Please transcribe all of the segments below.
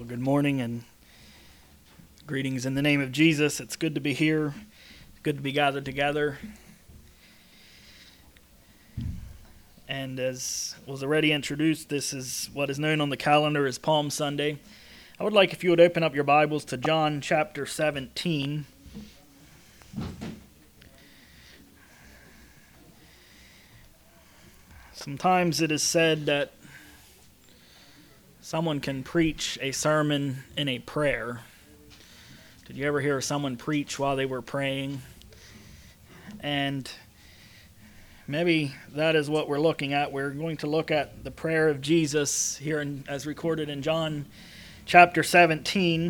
Good morning and greetings in the name of Jesus. It's good to be here. It's good to be gathered together. And as was already introduced, this is what is known on the calendar as Palm Sunday. I would like if you would open up your Bibles to John chapter 17. Sometimes it is said that someone can preach a sermon in a prayer. Did you ever hear someone preach while they were praying? And maybe that is what we're looking at. We're going to look at the prayer of Jesus here as recorded in John chapter 17.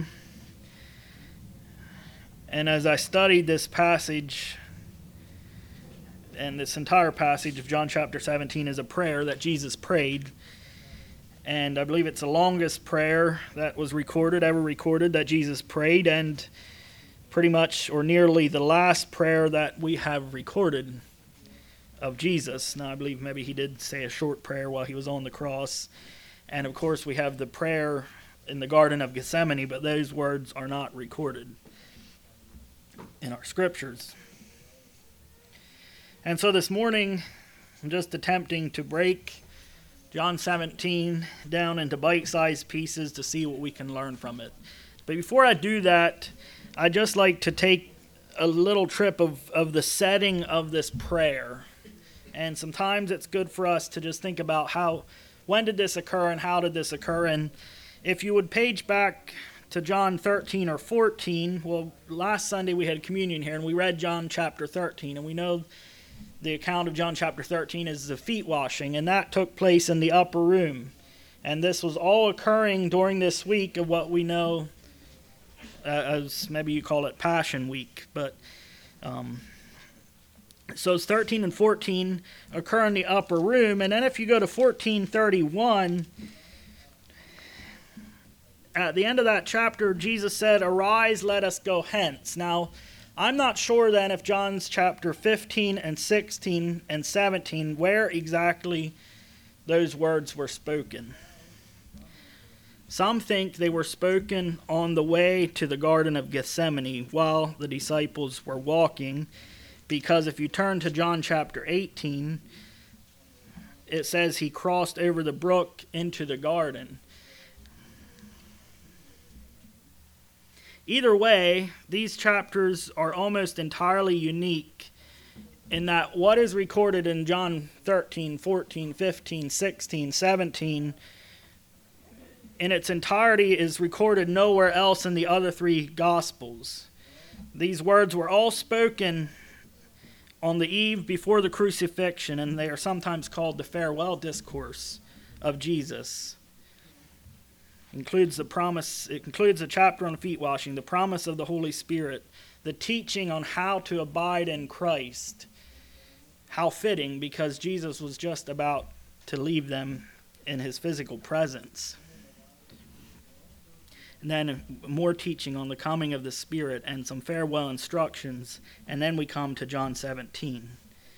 And as I studied this passage, and this entire passage of John chapter 17 is a prayer that Jesus prayed. And I believe it's the longest prayer that was ever recorded that Jesus prayed, and pretty much or nearly the last prayer that we have recorded of Jesus. Now, I believe maybe he did say a short prayer while he was on the cross. And of course, we have the prayer in the Garden of Gethsemane, but those words are not recorded in our scriptures. And so this morning, I'm just attempting to break John 17 down into bite-sized pieces to see what we can learn from it. But before I do that, I'd just like to take a little trip of the setting of this prayer. And sometimes it's good for us to just think about when did this occur and how did this occur. And if you would page back to John 13 or 14, well, last Sunday we had communion here and we read John chapter 13, and we know the account of John chapter 13 is the feet washing, and that took place in the upper room. And this was all occurring during this week of what we know as maybe you call it Passion Week. But so it's 13 and 14 occur in the upper room. And then if you go to 14:31, at the end of that chapter, Jesus said, "Arise, let us go hence." Now, I'm not sure then if John's chapter 15 and 16 and 17, where exactly those words were spoken. Some think they were spoken on the way to the Garden of Gethsemane while the disciples were walking, because if you turn to John chapter 18, it says he crossed over the brook into the garden. Either way, these chapters are almost entirely unique in that what is recorded in John 13, 14, 15, 16, 17 in its entirety is recorded nowhere else in the other three Gospels. These words were all spoken on the eve before the crucifixion, and they are sometimes called the farewell discourse of Jesus. It includes a chapter on feet washing, the promise of the Holy Spirit, the teaching on how to abide in Christ. How fitting, because Jesus was just about to leave them in his physical presence. And then more teaching on the coming of the Spirit and some farewell instructions. And then we come to John 17.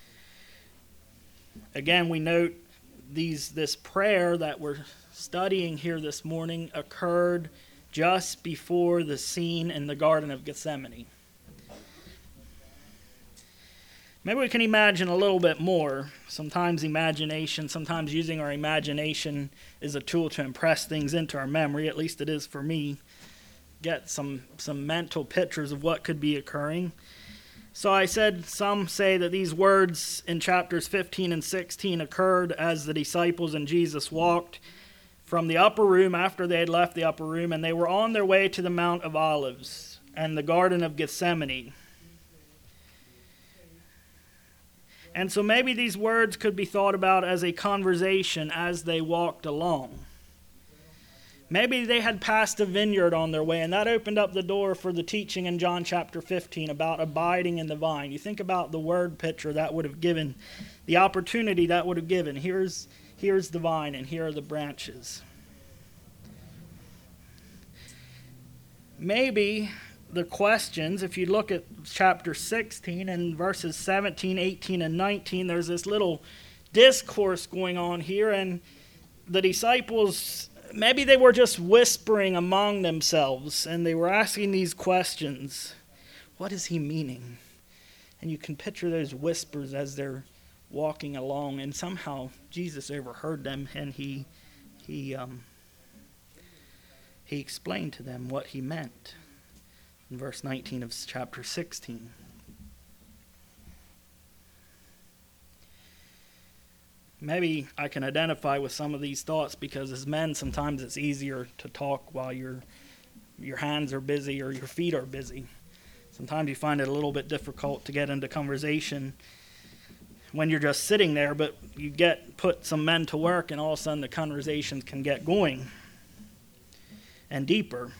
Again, we note this prayer that we're studying here this morning occurred just before the scene in the Garden of Gethsemane. Maybe we can imagine a little bit more. Sometimes using our imagination is a tool to impress things into our memory. At least it is for me. Get some mental pictures of what could be occurring. So I said some say that these words in chapters 15 and 16 occurred as the disciples and Jesus walked from the upper room after they had left the upper room, and they were on their way to the Mount of Olives and the Garden of Gethsemane. And so maybe these words could be thought about as a conversation as they walked along. Maybe they had passed a vineyard on their way, and that opened up the door for the teaching in John chapter 15 about abiding in the vine. You think about the word picture that would have given, the opportunity that would have given. Here's the vine, and here are the branches. Maybe the questions, if you look at chapter 16 and verses 17, 18, and 19, there's this little discourse going on here, and the disciples maybe they were just whispering among themselves, and they were asking these questions. What is he meaning? And you can picture those whispers as they're walking along, and somehow Jesus overheard them, and he explained to them what he meant in verse 19 of chapter 16. Maybe I can identify with some of these thoughts because as men, sometimes it's easier to talk while your hands are busy or your feet are busy. Sometimes you find it a little bit difficult to get into conversation when you're just sitting there, but you put some men to work and all of a sudden the conversations can get going and deeper.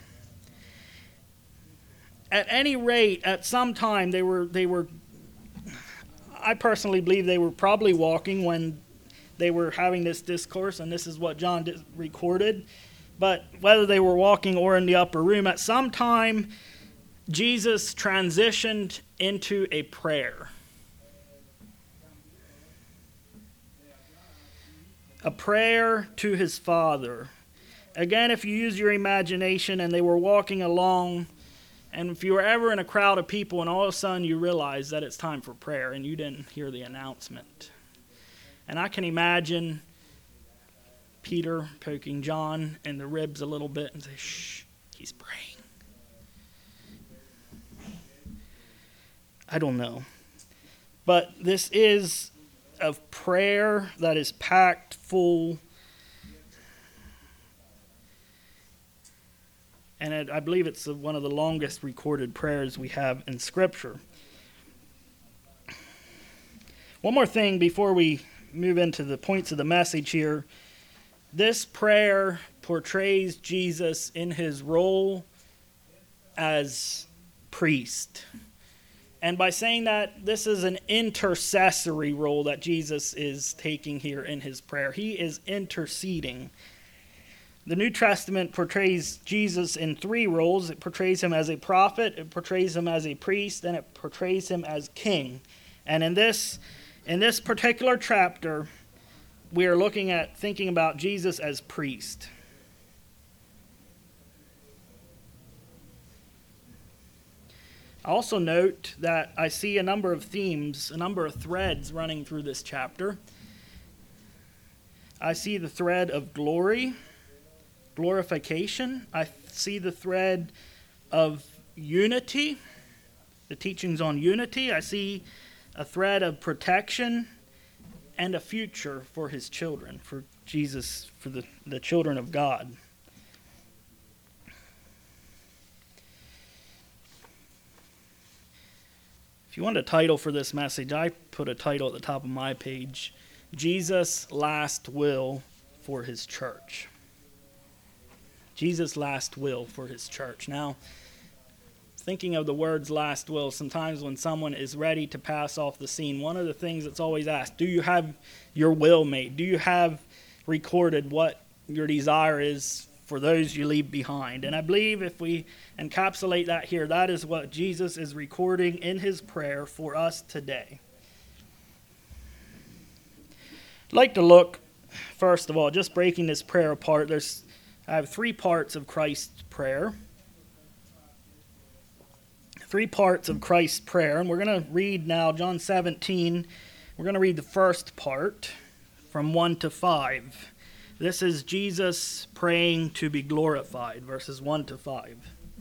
At any rate, at some time they were I personally believe they were probably walking when they were having this discourse, and this is what John recorded. But whether they were walking or in the upper room, at some time Jesus transitioned into a prayer. A prayer to his Father. Again, if you use your imagination, and they were walking along, and if you were ever in a crowd of people and all of a sudden you realize that it's time for prayer and you didn't hear the announcement. And I can imagine Peter poking John in the ribs a little bit and say, shh, he's praying. I don't know. But this is a prayer that is packed full. And I believe it's one of the longest recorded prayers we have in Scripture. One more thing before we move into the points of the message here. This prayer portrays Jesus in his role as priest. And by saying that, this is an intercessory role that Jesus is taking here in his prayer. He is interceding. The New Testament portrays Jesus in three roles. It portrays him as a prophet, it portrays him as a priest, and it portrays him as king. And in this particular chapter, we are thinking about Jesus as priest. I also note that I see a number of themes, a number of threads running through this chapter. I see the thread of glorification. I see the thread of unity, the teachings on unity. I see a thread of protection and a future for his children, for Jesus, for the children of God. If you want a title for this message, I put a title at the top of my page, Jesus' Last Will for His Church. Jesus' last will for his church. Now, thinking of the words last will, sometimes when someone is ready to pass off the scene, one of the things that's always asked, do you have your will made? Do you have recorded what your desire is for those you leave behind? And I believe if we encapsulate that here, that is what Jesus is recording in his prayer for us today. I'd like to look, first of all, just breaking this prayer apart. I have 3 parts of Christ's prayer. 3 parts of Christ's prayer. And we're going to read now John 17. We're going to read the first part from 1 to 5. This is Jesus praying to be glorified, verses 1 to 5.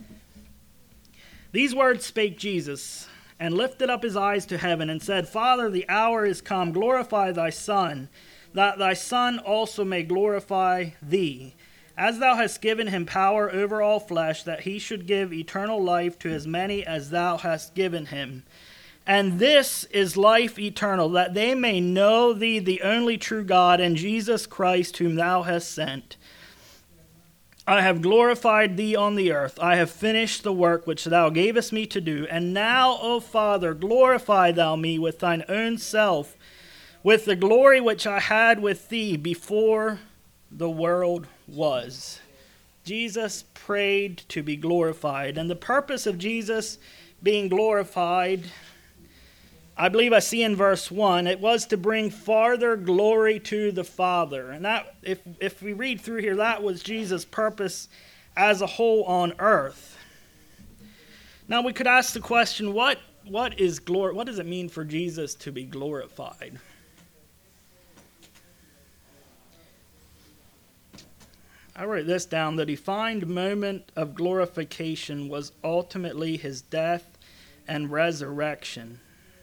These words spake Jesus, and lifted up his eyes to heaven, and said, Father, the hour is come, glorify thy Son, that thy Son also may glorify thee, as thou hast given him power over all flesh, that he should give eternal life to as many as thou hast given him. And this is life eternal, that they may know thee, the only true God, and Jesus Christ, whom thou hast sent. I have glorified thee on the earth. I have finished the work which thou gavest me to do. And now, O Father, glorify thou me with thine own self, with the glory which I had with thee before the world was. Jesus prayed to be glorified. And the purpose of Jesus being glorified, I believe I see in verse 1, it was to bring farther glory to the Father. And that, if we read through here, that was Jesus' purpose as a whole on earth. Now we could ask the question, what is glory? What does it mean for Jesus to be glorified? I wrote this down. The defined moment of glorification was ultimately his death and resurrection.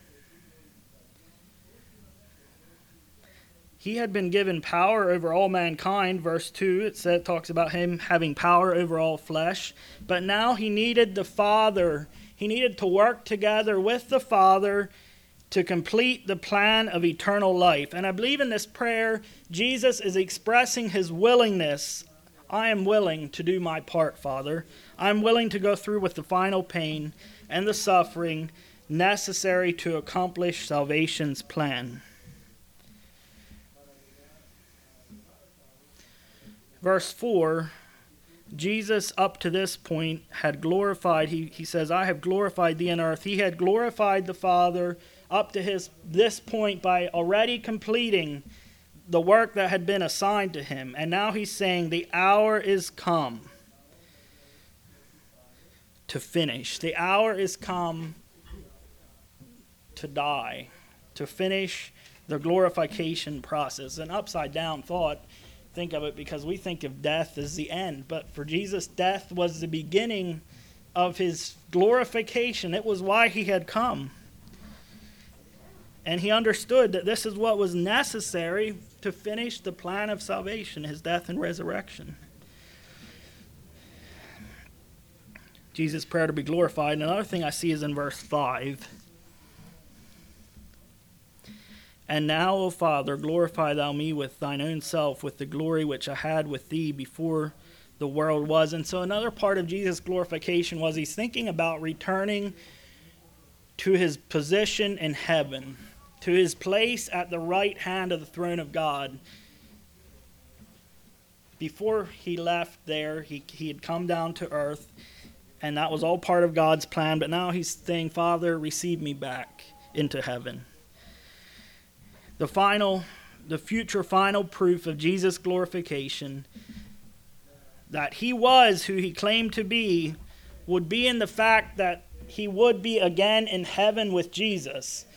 He had been given power over all mankind. Verse 2, it talks about him having power over all flesh. But now he needed the Father. He needed to work together with the Father to complete the plan of eternal life. And I believe in this prayer, Jesus is expressing his willingness. I am willing to do my part, Father. I'm willing to go through with the final pain and the suffering necessary to accomplish salvation's plan. Verse 4, Jesus up to this point had glorified, he says, I have glorified thee on earth. He had glorified the Father up to this point by already completing the work that had been assigned to him. And now he's saying the hour is come to finish. The hour is come to die, to finish the glorification process. An upside down thought. Think of it, because we think of death as the end, but for Jesus, death was the beginning of his glorification. It was why he had come. And he understood that this is what was necessary to finish the plan of salvation, his death and resurrection. Jesus' prayer to be glorified. Another thing I see is in verse 5. And now, O Father, glorify thou me with thine own self, with the glory which I had with thee before the world was. And so another part of Jesus' glorification was he's thinking about returning to his position in heaven, to his place at the right hand of the throne of God. Before he left there, he had come down to earth, and that was all part of God's plan. But now he's saying, Father, receive me back into heaven. The future final proof of Jesus' glorification, that he was who he claimed to be, would be in the fact that he would be again in heaven with Jesus.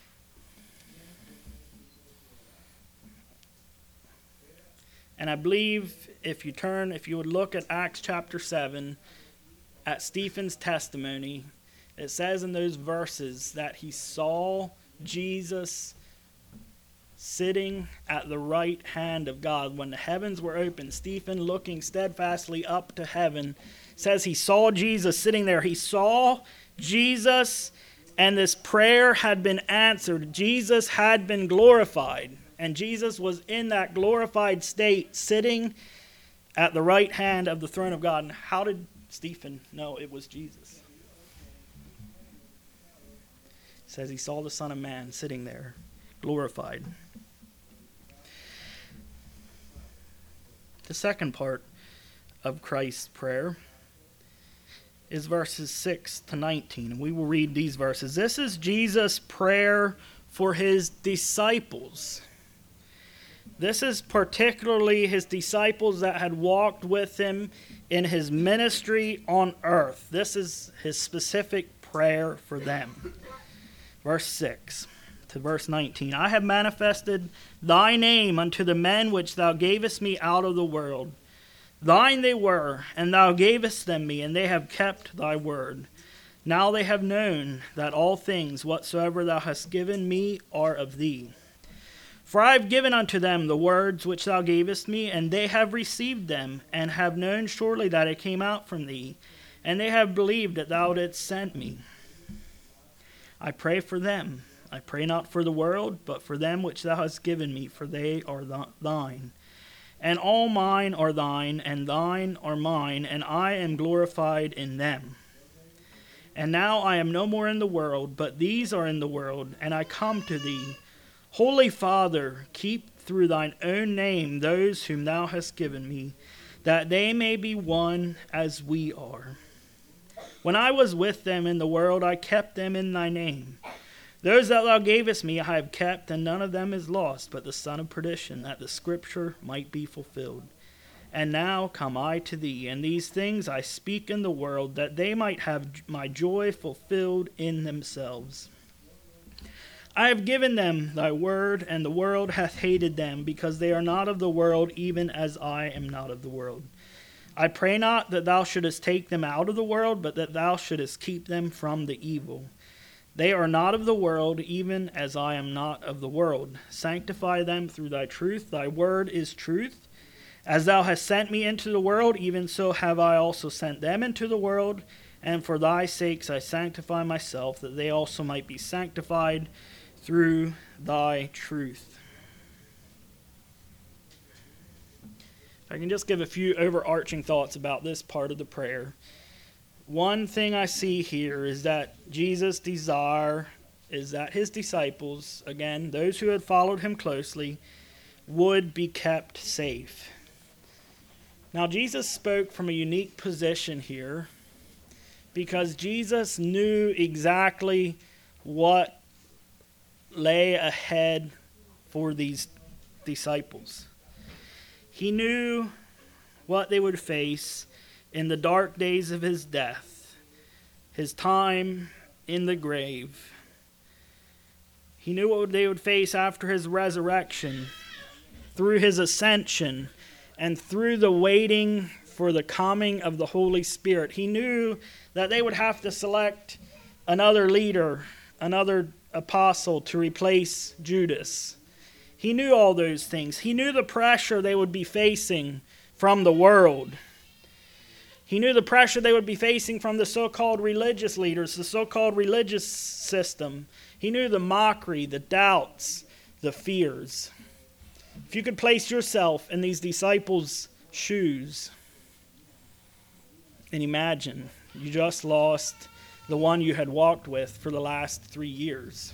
And I believe if you would look at Acts chapter 7, at Stephen's testimony, it says in those verses that he saw Jesus sitting at the right hand of God. When the heavens were open, Stephen, looking steadfastly up to heaven, says he saw Jesus sitting there. He saw Jesus, and this prayer had been answered. Jesus had been glorified, and Jesus was in that glorified state, sitting at the right hand of the throne of God. And how did Stephen know it was Jesus? It says he saw the Son of Man sitting there, glorified. The second part of Christ's prayer is verses 6 to 19. And we will read these verses. This is Jesus' prayer for his disciples. This is particularly his disciples that had walked with him in his ministry on earth. This is his specific prayer for them. Verse 6 to verse 19. I have manifested thy name unto the men which thou gavest me out of the world. Thine they were, and thou gavest them me, and they have kept thy word. Now they have known that all things whatsoever thou hast given me are of thee. For I have given unto them the words which thou gavest me, and they have received them, and have known surely that it came out from thee, and they have believed that thou didst send me. I pray for them. I pray not for the world, but for them which thou hast given me, for they are thine. And all mine are thine, and thine are mine, and I am glorified in them. And now I am no more in the world, but these are in the world, and I come to thee. Holy Father, keep through thine own name those whom thou hast given me, that they may be one as we are. When I was with them in the world, I kept them in thy name. Those that thou gavest me I have kept, and none of them is lost, but the son of perdition, that the scripture might be fulfilled. And now come I to thee, and these things I speak in the world, that they might have my joy fulfilled in themselves. I have given them thy word, and the world hath hated them, because they are not of the world, even as I am not of the world. I pray not that thou shouldest take them out of the world, but that thou shouldest keep them from the evil. They are not of the world, even as I am not of the world. Sanctify them through thy truth. Thy word is truth. As thou hast sent me into the world, even so have I also sent them into the world. And for thy sakes I sanctify myself, that they also might be sanctified through thy truth. If I can just give a few overarching thoughts about this part of the prayer. One thing I see here is that Jesus' desire is that his disciples, again, those who had followed him closely, would be kept safe. Now, Jesus spoke from a unique position here because Jesus knew exactly what lay ahead for these disciples. He knew what they would face in the dark days of his death, his time in the grave. He knew what they would face after his resurrection, through his ascension, and through the waiting for the coming of the Holy Spirit. He knew that they would have to select another leader, another apostle to replace Judas. He knew all those things. He knew the pressure they would be facing from the world. He knew the pressure they would be facing from the so-called religious leaders, the so-called religious system. He knew the mockery, the doubts, the fears. If you could place yourself in these disciples' shoes and imagine you just lost the one you had walked with for the last 3 years.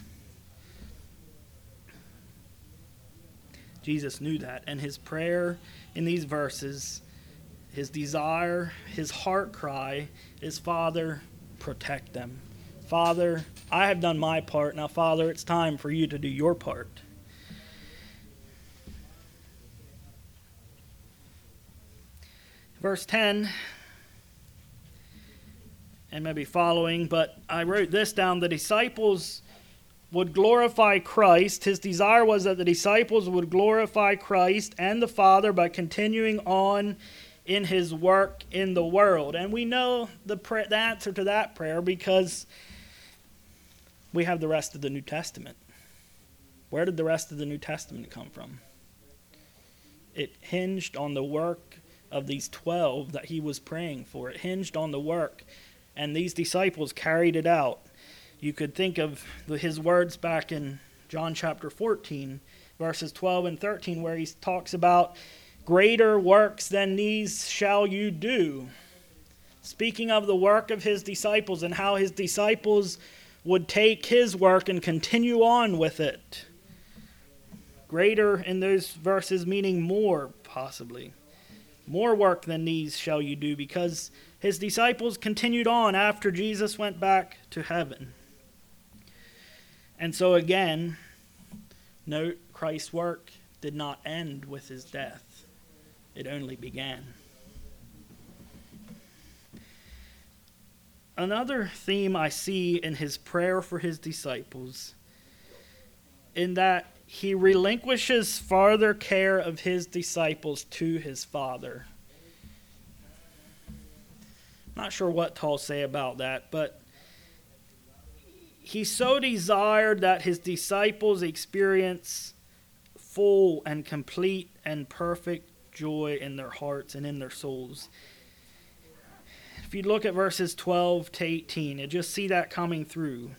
Jesus knew that, and his prayer in these verses, his desire, his heart cry is, Father, protect them. Father, I have done my part. Now, Father, it's time for you to do your part. Verse 10, and maybe following, but I wrote this down. The disciples would glorify Christ. His desire was that the disciples would glorify Christ and the Father by continuing on in his work in the world. And we know the answer to that prayer because we have the rest of the New Testament. Where did the rest of the New Testament come from? It hinged on the work of these 12 that he was praying for. It hinged on the work, and these disciples carried it out. You could think of his words back in John chapter 14, verses 12 and 13, where he talks about greater works than these shall you do. Speaking of the work of his disciples and how his disciples would take his work and continue on with it. Greater in those verses meaning more, possibly. More work than these shall you do, because his disciples continued on after Jesus went back to heaven. And so again, note, Christ's work did not end with his death. It only began. Another theme I see in his prayer for his disciples, in that he relinquishes farther care of his disciples to his Father. Not sure what to say about that, but he so desired that his disciples experience full and complete and perfect joy in their hearts and in their souls. If you look at verses 12 to 18, you just see that coming through.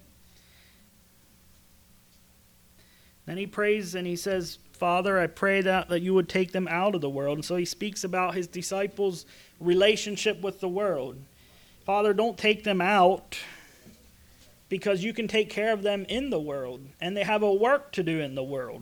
Then he prays and he says, Father, I pray that you would take them out of the world. And so he speaks about his disciples' relationship with the world. Father, don't take them out, because you can take care of them in the world, and they have a work to do in the world.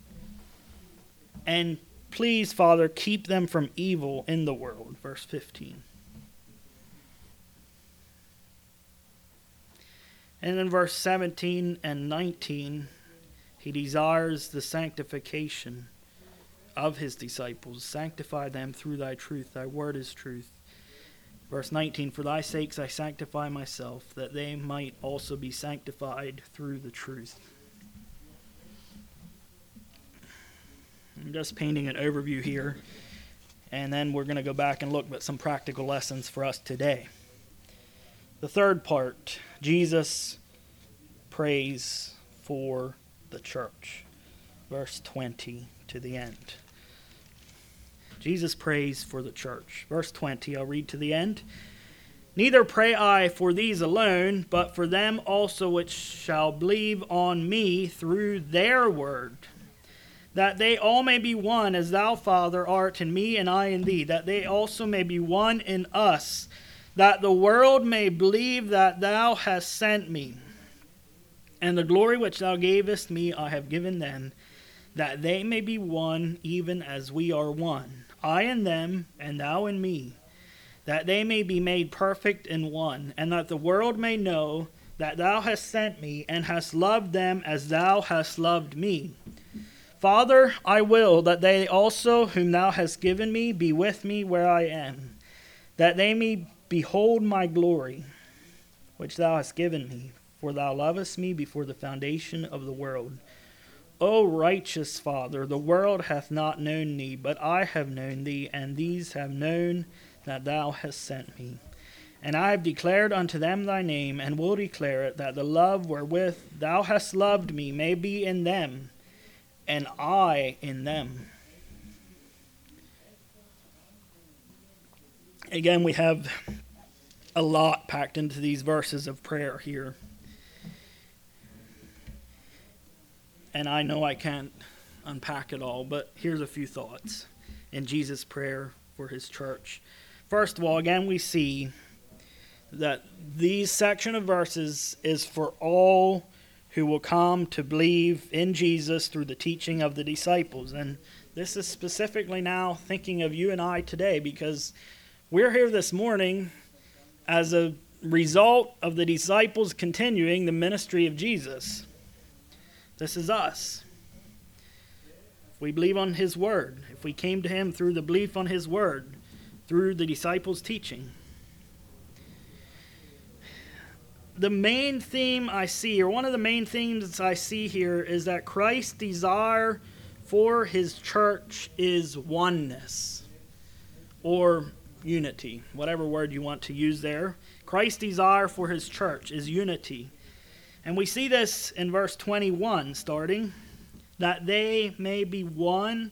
And please, Father, keep them from evil in the world. Verse 15. And in verse 17 and 19, he desires the sanctification of his disciples. Sanctify them through thy truth. Thy word is truth. Verse 19, for thy sakes I sanctify myself, that they might also be sanctified through the truth. I'm just painting an overview here, and then we're going to go back and look at some practical lessons for us today. The third part, Jesus prays for the church. Verse 20 to the end. Jesus prays for the church. Verse 20, I'll read to the end. Neither pray I for these alone, but for them also which shall believe on me through their word, that they all may be one, as thou, Father, art in me, and I in thee, that they also may be one in us, that the world may believe that thou hast sent me. And the glory which thou gavest me I have given them, that they may be one, even as we are one. I in them, and thou in me, that they may be made perfect in one, and that the world may know that thou hast sent me, and hast loved them as thou hast loved me. Father, I will that they also whom thou hast given me be with me where I am, that they may behold my glory, which thou hast given me, for thou lovest me before the foundation of the world. O righteous Father, the world hath not known thee, but I have known thee, and these have known that thou hast sent me. And I have declared unto them thy name, and will declare it, that the love wherewith thou hast loved me may be in them, and I in them. Again, we have a lot packed into these verses of prayer here. And I know I can't unpack it all, but here's a few thoughts in Jesus' prayer for his church. First of all, again, we see that these section of verses is for all who will come to believe in Jesus through the teaching of the disciples. And this is specifically now thinking of you and I today, because we're here this morning as a result of the disciples continuing the ministry of Jesus. This is us. If we believe on his word, if we came to him through the belief on his word, through the disciples' teaching. The main theme I see, or one of the main themes I see here, is that Christ's desire for his church is oneness, or unity, whatever word you want to use there. Christ's desire for his church is unity. And we see this in verse 21 starting, that they may be one.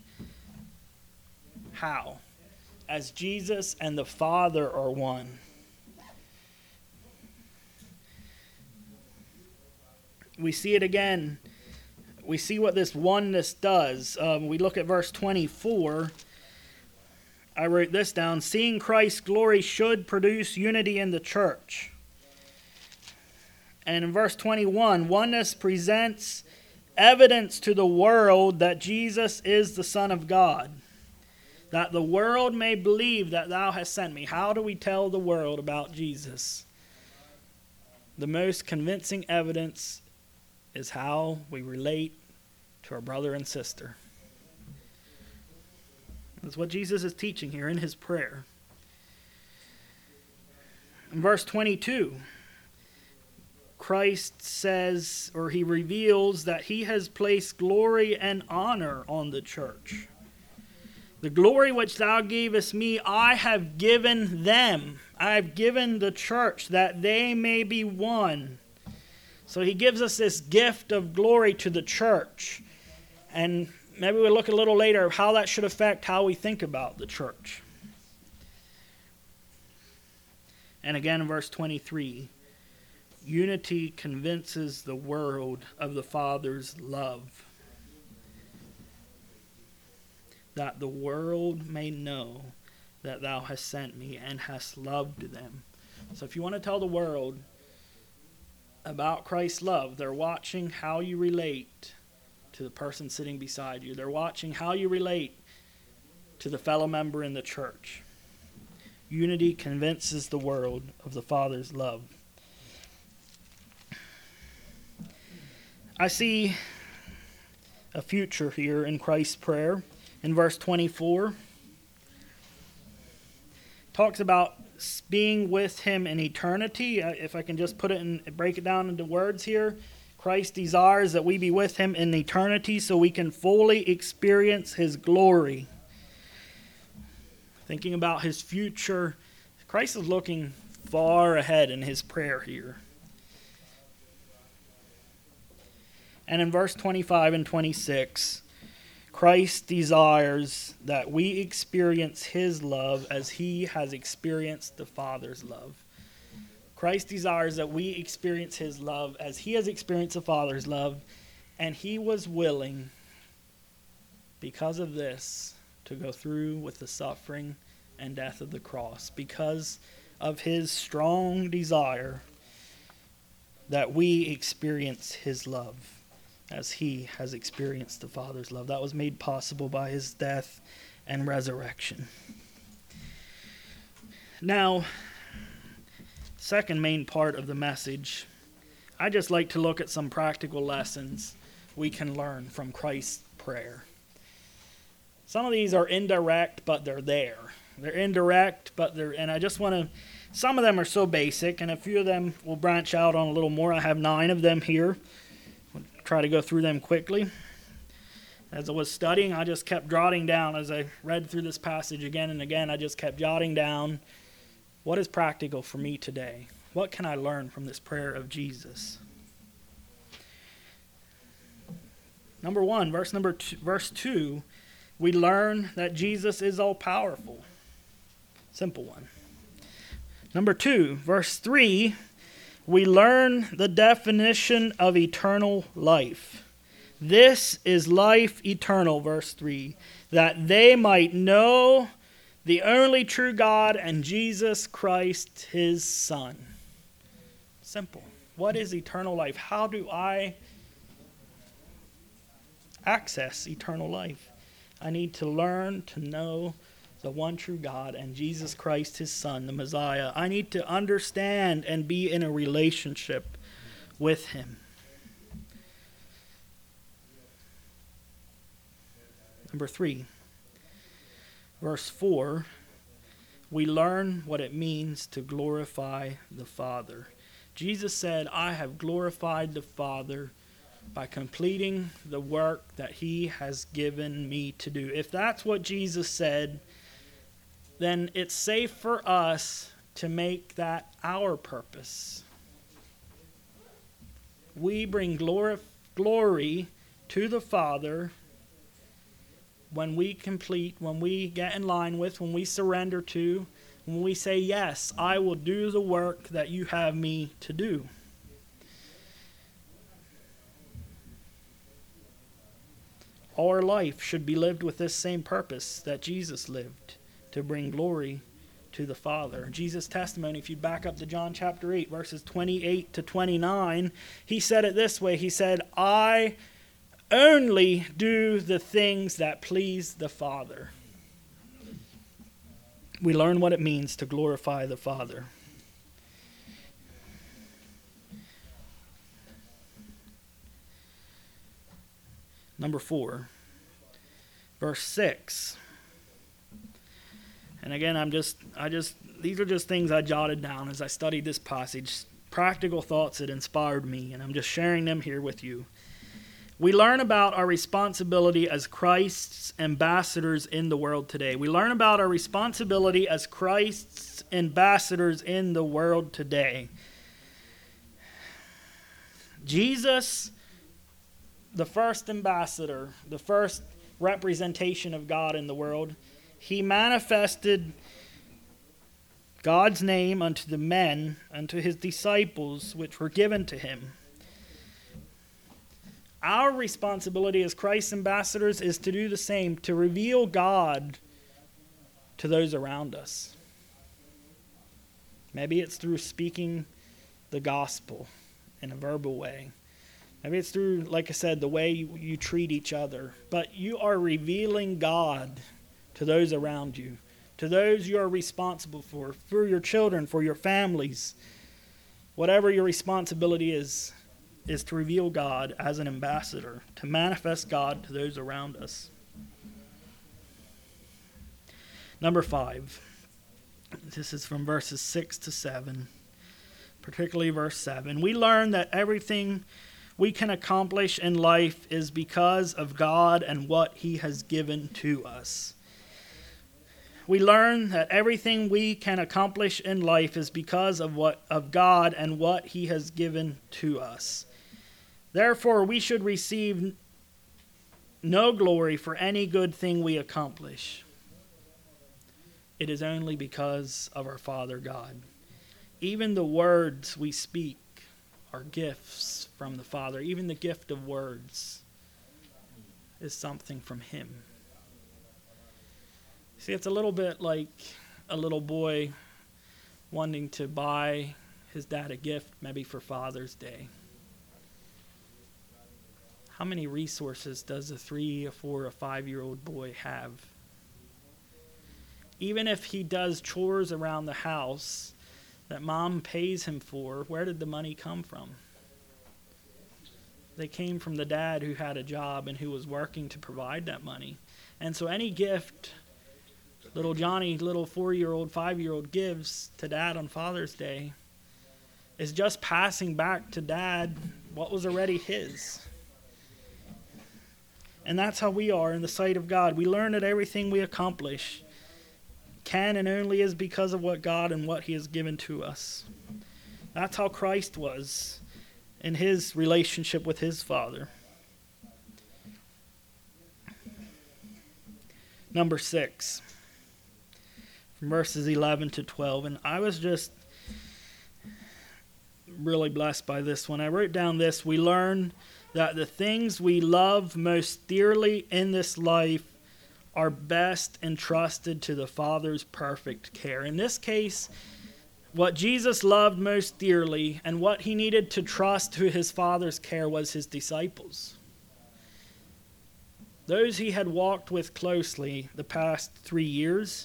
How? As Jesus and the Father are one. We see it again. We see what this oneness does. We look at verse 24. I wrote this down. Seeing Christ's glory should produce unity in the church. And in verse 21, oneness presents evidence to the world that Jesus is the Son of God, that the world may believe that thou hast sent me. How do we tell the world about Jesus? The most convincing evidence is how we relate to our brother and sister. That's what Jesus is teaching here in his prayer. In verse 22, Christ says, or he reveals, that he has placed glory and honor on the church. The glory which thou gavest me, I have given them. I have given the church, that they may be one. So he gives us this gift of glory to the church. And maybe we'll look a little later at how that should affect how we think about the church. And again in verse 23, unity convinces the world of the Father's love, that the world may know that thou hast sent me and hast loved them. So if you want to tell the world about Christ's love, they're watching how you relate to the person sitting beside you. They're watching how you relate to the fellow member in the church. Unity convinces the world of the Father's love. I see a future here in Christ's prayer. In verse 24, talks about being with him in eternity. If I can just put it and break it down into words here, Christ desires that we be with him in eternity so we can fully experience his glory. Thinking about his future, Christ is looking far ahead in his prayer here. And in verse 25 and 26, Christ desires that we experience his love as he has experienced the Father's love. Christ desires that we experience his love as he has experienced the Father's love, and he was willing, because of this, to go through with the suffering and death of the cross, because of his strong desire that we experience his love as he has experienced the Father's love. That was made possible by his death and resurrection. Now, second main part of the message, I just like to look at some practical lessons we can learn from Christ's prayer. Some of these are indirect, but they're there. They're indirect, but and I just want to, some of them are so basic, and a few of them will branch out on a little more. I have 9 of them here. I'll try to go through them quickly. As I was studying, I just kept jotting down. As I read through this passage again and again, I just kept jotting down, what is practical for me today? What can I learn from this prayer of Jesus? Number 1, verse 2, we learn that Jesus is all-powerful. Simple one. Number 2, verse 3, we learn the definition of eternal life. This is life eternal, verse 3, that they might know the only true God and Jesus Christ, his Son. Simple. What is eternal life? How do I access eternal life? I need to learn to know the one true God and Jesus Christ, his Son, the Messiah. I need to understand and be in a relationship with him. Number 3, verse 4, we learn what it means to glorify the Father. Jesus said, I have glorified the Father by completing the work that he has given me to do. If that's what Jesus said, then it's safe for us to make that our purpose. We bring glory to the Father when we complete, when we get in line with, when we surrender to, when we say, yes, I will do the work that you have me to do. Our life should be lived with this same purpose that Jesus lived, to bring glory to the Father. Jesus' testimony, if you back up to John chapter 8, verses 28 to 29, he said it this way. He said, I only do the things that please the Father. We learn what it means to glorify the Father. Number 4, verse 6. And again, these are just things I jotted down as I studied this passage, practical thoughts that inspired me, and I'm just sharing them here with you. We learn about our responsibility as Christ's ambassadors in the world today. We learn about our responsibility as Christ's ambassadors in the world today. Jesus, the first ambassador, the first representation of God in the world, he manifested God's name unto the men, unto his disciples, which were given to him. Our responsibility as Christ's ambassadors is to do the same, to reveal God to those around us. Maybe it's through speaking the gospel in a verbal way. Maybe it's through, like I said, the way you treat each other. But you are revealing God to those around you, to those you are responsible for your children, for your families. Whatever your responsibility is, is to reveal God as an ambassador, to manifest God to those around us. Number 5. This is from verses 6 to 7, particularly verse 7. We learn that everything we can accomplish in life is because of God and what He has given to us. We learn that everything we can accomplish in life is because of God and what He has given to us. Therefore, we should receive no glory for any good thing we accomplish. It is only because of our Father God. Even the words we speak are gifts from the Father. Even the gift of words is something from Him. See, it's a little bit like a little boy wanting to buy his dad a gift, maybe for Father's Day. How many resources does a 3, a 4, a 5-year-old boy have? Even if he does chores around the house that mom pays him for, where did the money come from? They came from the dad who had a job and who was working to provide that money. And so any gift little Johnny, little 4-year-old, 5-year-old gives to Dad on Father's Day is just passing back to Dad what was already his. And that's how we are in the sight of God. We learn that everything we accomplish can and only is because of what God and what He has given to us. That's how Christ was in His relationship with His Father. Number 6. Verses 11 to 12. And I was just really blessed by this one. I wrote down this: we learn that the things we love most dearly in this life are best entrusted to the Father's perfect care. In this case, what Jesus loved most dearly and what He needed to trust to His Father's care was His disciples. Those He had walked with closely the past 3 years.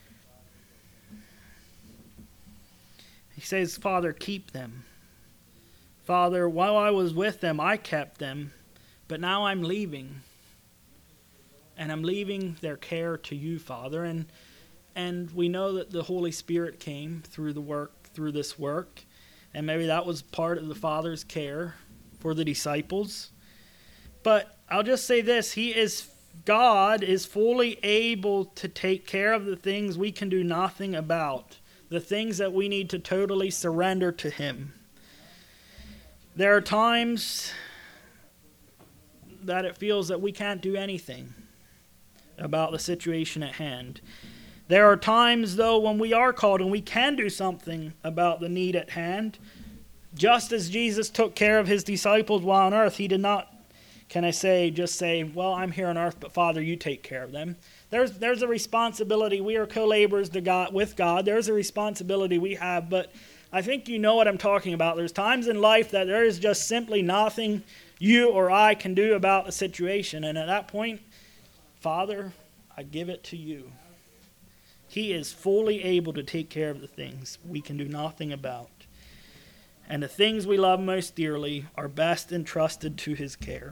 He says, Father, keep them. Father, while I was with them, I kept them, but now I'm leaving. And I'm leaving their care to you, Father. And we know that the Holy Spirit came through this work. And maybe that was part of the Father's care for the disciples. But I'll just say this: God is fully able to take care of the things we can do nothing about. The things that we need to totally surrender to Him. There are times that it feels that we can't do anything about the situation at hand. There are times, though, when we are called and we can do something about the need at hand. Just as Jesus took care of His disciples while on earth, He did not, just say, well, I'm here on earth, but Father, you take care of them. There's a responsibility. We are co-laborers with God. There's a responsibility we have, but I think you know what I'm talking about. There's times in life that there is just simply nothing you or I can do about the situation. And at that point, Father, I give it to you. He is fully able to take care of the things we can do nothing about. And the things we love most dearly are best entrusted to His care.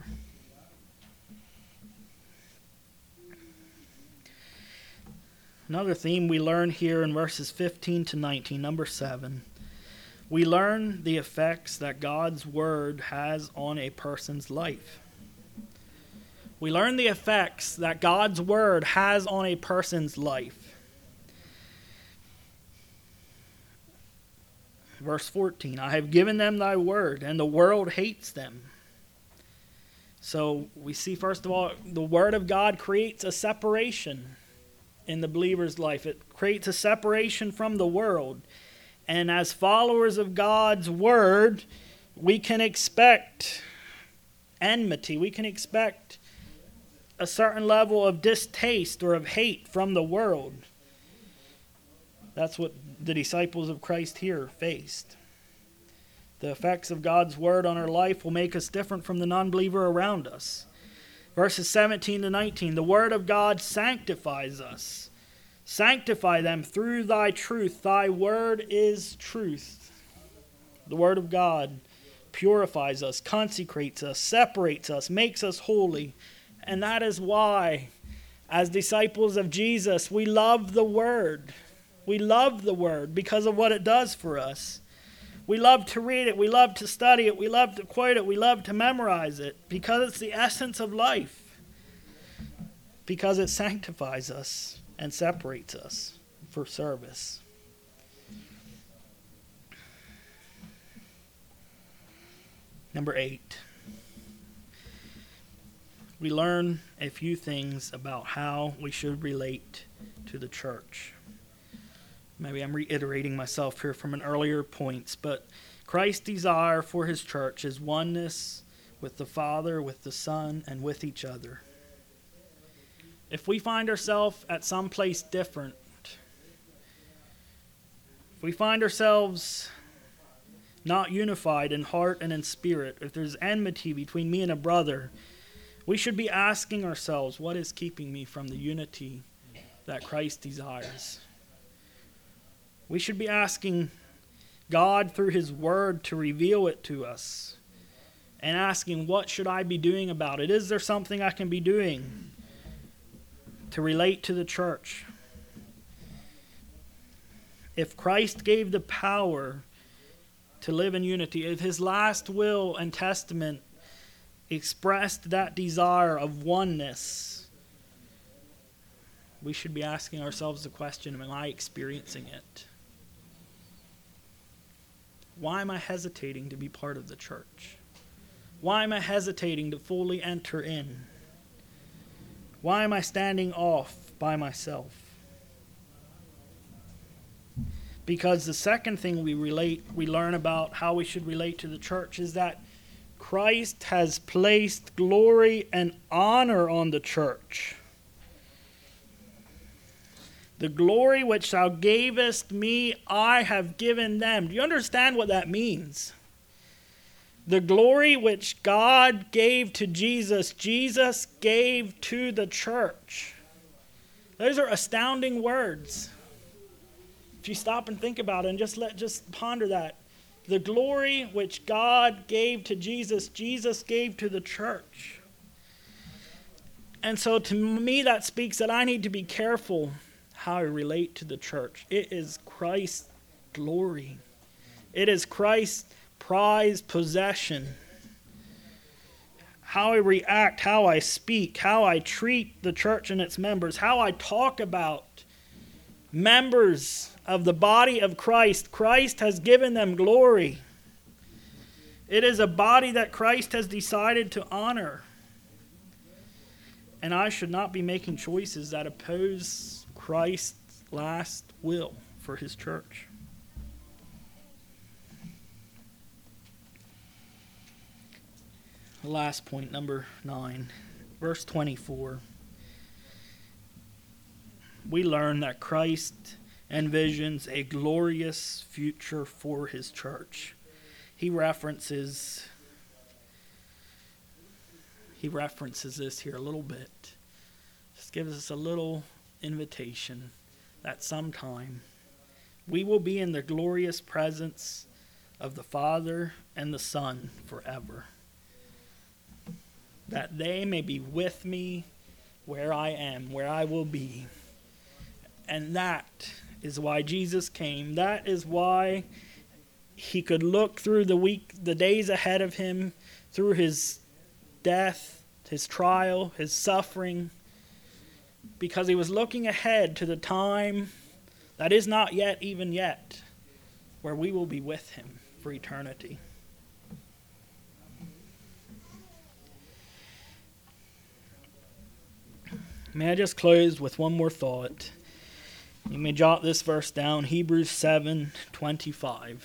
Another theme we learn here in verses 15 to 19, number 7. We learn the effects that God's Word has on a person's life. We learn the effects that God's Word has on a person's life. Verse 14, I have given them thy word, and the world hates them. So we see, first of all, the Word of God creates a separation in the believer's life. It creates a separation from the world. And as followers of God's Word, we can expect enmity. We can expect a certain level of distaste or of hate from the world. That's what the disciples of Christ here faced. The effects of God's Word on our life will make us different from the non-believer around us. Verses 17 to 19, the Word of God sanctifies us. Sanctify them through thy truth. Thy word is truth. The Word of God purifies us, consecrates us, separates us, makes us holy. And that is why, as disciples of Jesus, we love the Word. We love the Word because of what it does for us. We love to read it. We love to study it. We love to quote it. We love to memorize it because it's the essence of life. Because it sanctifies us and separates us for service. Number 8. We learn a few things about how we should relate to the church. Maybe I'm reiterating myself here from an earlier points, but Christ's desire for his church is oneness with the Father, with the Son, and with each other. If we find ourselves at some place different, if we find ourselves not unified in heart and in spirit, if there's enmity between me and a brother, we should be asking ourselves, what is keeping me from the unity that Christ desires? We should be asking God through his word to reveal it to us and asking, what should I be doing about it? Is there something I can be doing to relate to the church? If Christ gave the power to live in unity, if his last will and testament expressed that desire of oneness, we should be asking ourselves the question, am I experiencing it? Why am I hesitating to be part of the church? Why am I hesitating to fully enter in? Why am I standing off by myself? Because the second thing we learn about how we should relate to the church is that Christ has placed glory and honor on the church. The glory which thou gavest me, I have given them. Do you understand what that means? The glory which God gave to Jesus, Jesus gave to the church. Those are astounding words. If you stop and think about it and just ponder that. The glory which God gave to Jesus, Jesus gave to the church. And so to me that speaks that I need to be careful how I relate to the church. It is Christ's glory. It is Christ's prized possession. How I react, how I speak, how I treat the church and its members, how I talk about members of the body of Christ. Christ has given them glory. It is a body that Christ has decided to honor. And I should not be making choices that oppose Christ's last will for his church. The last point, number 9, verse 24. We learn that Christ envisions a glorious future for his church. He references this here a little bit. Just gives us a little invitation that sometime we will be in the glorious presence of the Father and the Son forever. That they may be with me where I am, where I will be. And that is why Jesus came. That is why he could look through the days ahead of him, through his death, his trial, his suffering, because he was looking ahead to the time that is not yet, even yet, where we will be with him for eternity. May I just close with one more thought? You may jot this verse down, Hebrews 7:25.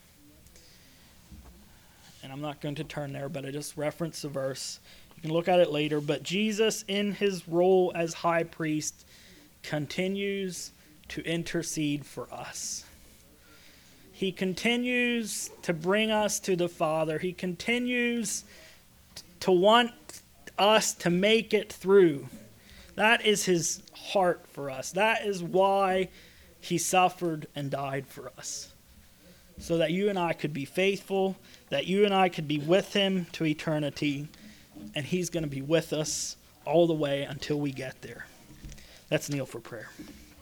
And I'm not going to turn there, but I just reference the verse. You can look at it later. But Jesus, in his role as high priest, continues to intercede for us. He continues to bring us to the Father. He continues to want us to make it through. That is his heart for us. That is why he suffered and died for us. so that you and I could be faithful, that you and I could be with him to eternity, and he's going to be with us all the way until we get there. Let's kneel for prayer.